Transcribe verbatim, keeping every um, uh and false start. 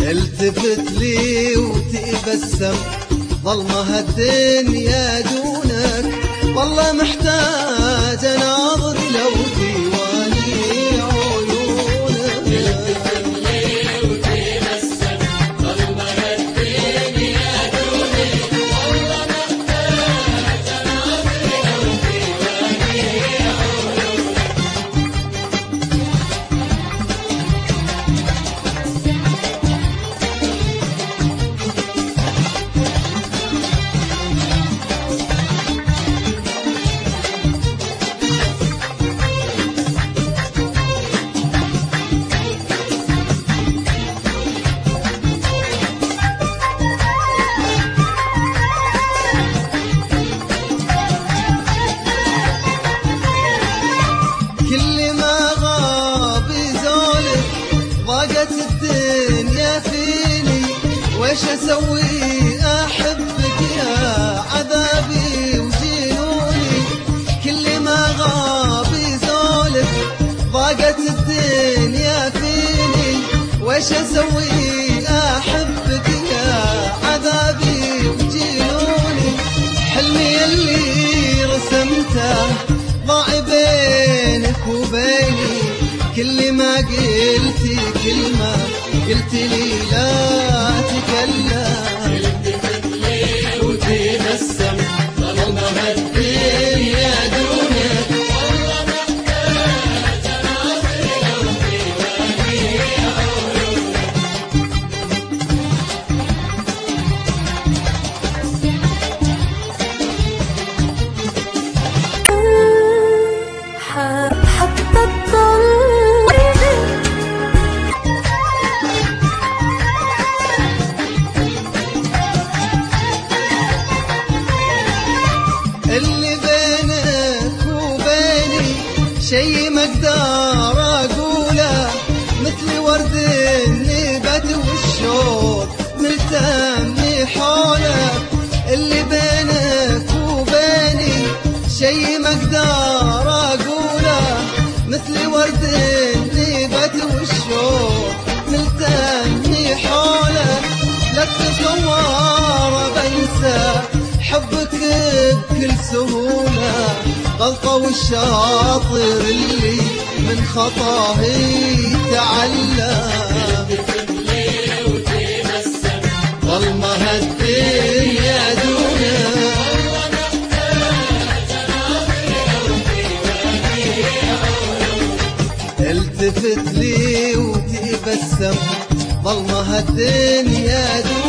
التفت لي وتبسم، ظلمة الدنيا دونك، والله محتاج اناظر لو ديواني عيونك. التفت لي وتبسم، ظلمة الدنيا دونك، والله محتاج اناظر لو ديواني عيونك. كل ما غاب زولك ضاقت الدنيا فيني، ويش اسوي احبك يا عذابي وجنوني. كل ما غاب زولك ضاقت الدنيا فيني، ويش اسوي احبك يا عذابي وجنوني. حلمي اللي رسمته ضاع بينك وبيني، كل ما قلتي كلمة قلت لي لا تكلم. التفت لي وتبسم، ظلمة الدنيا دونك، والله محتاج اناظر لو ديواني عيونك. حتى الضل اللي بينك وبيني شي ما اقدر اقوله، مثل ورد النبات والشوق ملتمي حوله. اللي بينك وبيني شي ما اقدر اقوله، مثل ورد النبات والشوق ملتمي حوله. لا تتصور بنسى حبك بكل سهولة، غلطة والشاطر اللي من خطاه يتعلم. التفت لي وتبسم، ظلمة الدنيا دونك، والله محتاج اناظر لو ديواني عيونك. التفت لي وتبسم، ظلمة الدنيا دونك.